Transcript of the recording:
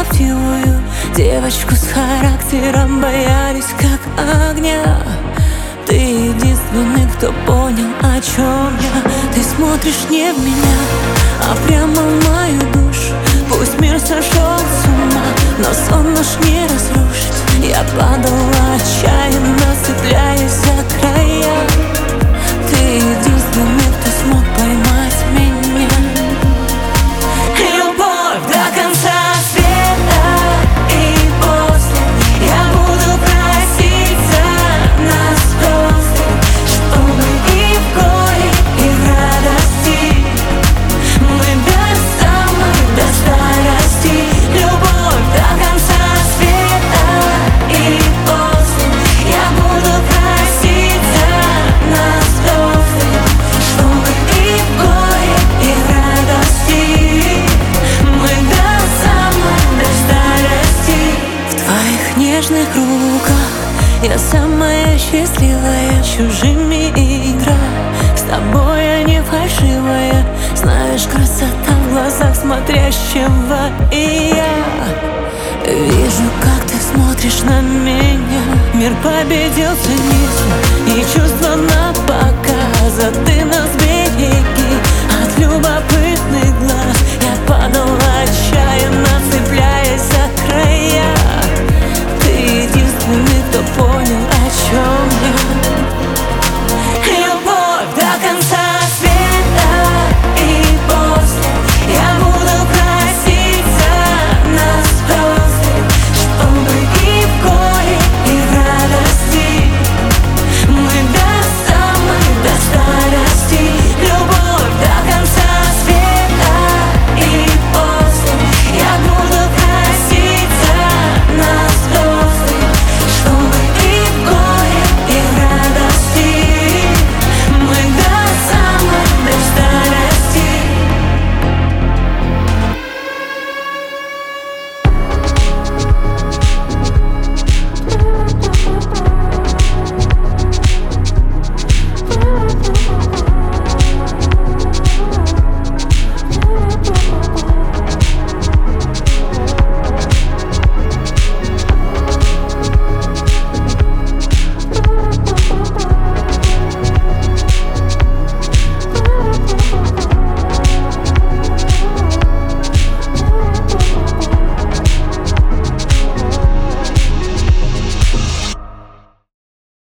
строптивую девочку с характером боялись как огня. Ты единственный, кто понял, о чем я. Ты смотришь не в меня, а прямо в мою душу. Пусть мир сошел с ума, но сон наш не разрушить. Я падала отчаянно, цепляясь за края. Ты единственный, кто смог поймать меня. Любовь до конца света, и после я буду просить за нас просто, чтобы и в горе, и в радости мы до старости. Любовь до конца света, и после я буду просить за нас просто, чтобы и в горе, и в радости мы до старости. В твоих нежных руках я самая счастливая. Чужими игра, с тобой я не фальшивая. Знаешь, красота в глазах смотрящего. И я вижу, как ты смотришь на меня. Мир победил цинизм и чувства на показ. А ты нас береги от любопытных глаз. Я падала отчаянно,